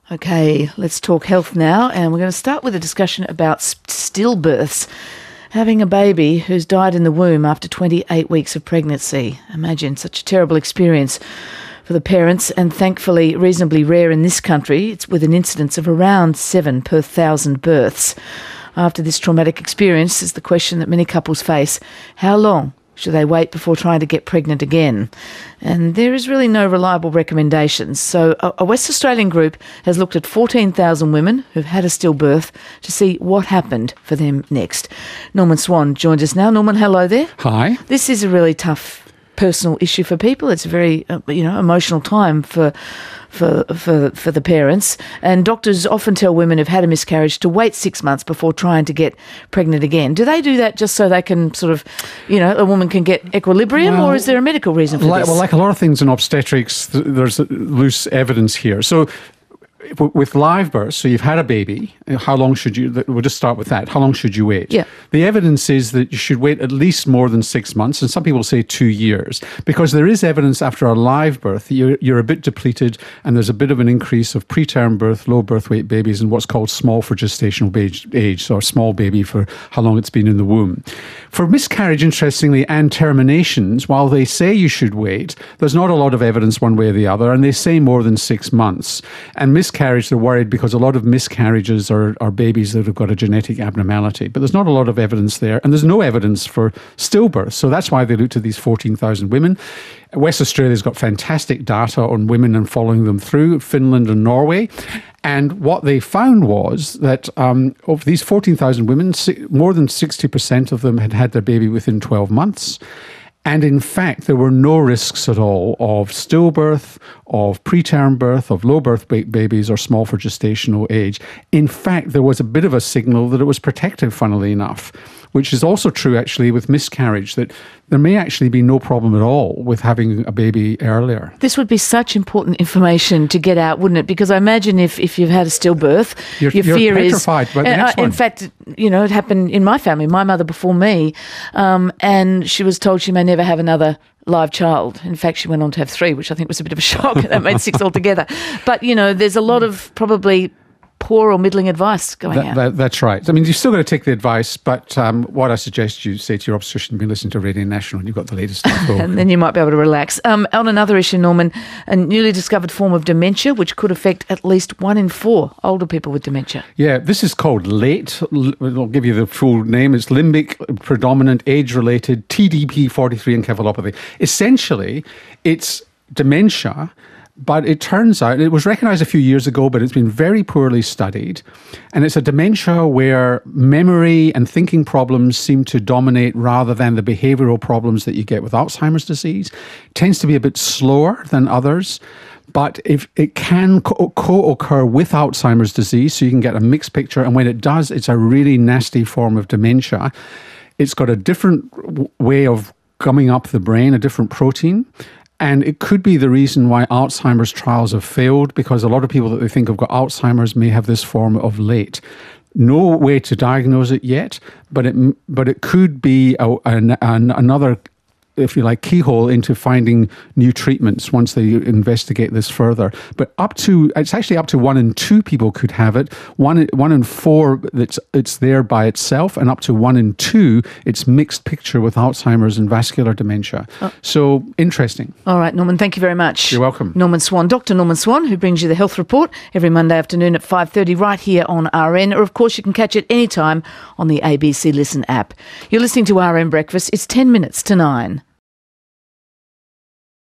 Okay, let's talk health now, and we're going to start with a discussion about stillbirths. Having a baby who's died in the womb after 28 weeks of pregnancy. Imagine such a terrible experience for the parents, and thankfully reasonably rare in this country. It's with an incidence of around 7 per 1,000 births. After this traumatic experience is the question that many couples face: how long should they wait before trying to get pregnant again? And there is really no reliable recommendations. So a West Australian group has looked at 14,000 women who've had a stillbirth to see what happened for them next. Norman Swan joins us now. Norman, hello there. Hi. This is a really tough personal issue for people. It's a very emotional time for the parents, and doctors often tell women who've had a miscarriage to wait 6 months before trying to get pregnant again. Do they do that just so they can sort of, a woman can get equilibrium, or is there a medical reason for this? Well, like a lot of things in obstetrics, there's loose evidence here. So with live births, so you've had a baby, how long should you, we'll just start with that, how long should you wait? Yeah. The evidence is that you should wait at least more than 6 months, and some people say 2 years, because there is evidence after a live birth that you're a bit depleted, and there's a bit of an increase of preterm birth, low birth weight babies, and what's called small for gestational age, or small baby for how long it's been in the womb. For miscarriage, interestingly, and terminations, while they say you should wait, there's not a lot of evidence one way or the other, and they say more than 6 months. And miscarriage, they're worried because a lot of miscarriages are babies that have got a genetic abnormality, but there's not a lot of evidence there, and there's no evidence for stillbirth. So that's why they looked at these 14,000 women. West Australia's got fantastic data on women and following them through, Finland and Norway. And what they found was that of these 14,000 women, more than 60% of them had had their baby within 12 months. And in fact, there were no risks at all of stillbirth, of preterm birth, of low birth weight babies, or small for gestational age. In fact, there was a bit of a signal that it was protective, funnily enough, which is also true actually with miscarriage, that there may actually be no problem at all with having a baby earlier. This would be such important information to get out, wouldn't it? Because I imagine if you've had a stillbirth, your fear is... petrified by the next one. In fact, it happened in my family, my mother before me, and she was told she may never have another live child. In fact, she went on to have 3, which I think was a bit of a shock. That made 6 altogether. But, there's a lot of probably poor or middling advice going out. That's right. I mean, you've still got to take the advice, but what I suggest you say to your obstetrician, be listening to Radio National, and you've got the latest stuff. And then you might be able to relax. On another issue, Norman, a newly discovered form of dementia which could affect at least 1 in 4 older people with dementia. Yeah, this is called LATE. I'll give you the full name. It's limbic predominant age-related TDP-43 encephalopathy. Essentially, it's dementia. But it turns out, it was recognised a few years ago, but it's been very poorly studied. And it's a dementia where memory and thinking problems seem to dominate rather than the behavioural problems that you get with Alzheimer's disease. It tends to be a bit slower than others. But if it can co-occur with Alzheimer's disease, so you can get a mixed picture. And when it does, it's a really nasty form of dementia. It's got a different way of gumming up the brain, a different protein. And it could be the reason why Alzheimer's trials have failed, because a lot of people that they think have got Alzheimer's may have this form of LATE. No way to diagnose it yet, but it could be another, if you like, keyhole into finding new treatments once they investigate this further. But it's actually up to 1 in 2 people could have it. 1 in 4 it's there by itself, and up to 1 in 2 it's mixed picture with Alzheimer's and vascular dementia. So interesting. All right, Norman, thank you very much. You're welcome. Norman Swan, Dr. Norman Swan, who brings you the Health Report every Monday afternoon at 5:30 right here on RN, or of course you can catch it anytime on the ABC Listen app. You're listening to RN Breakfast. It's 10 minutes to 9.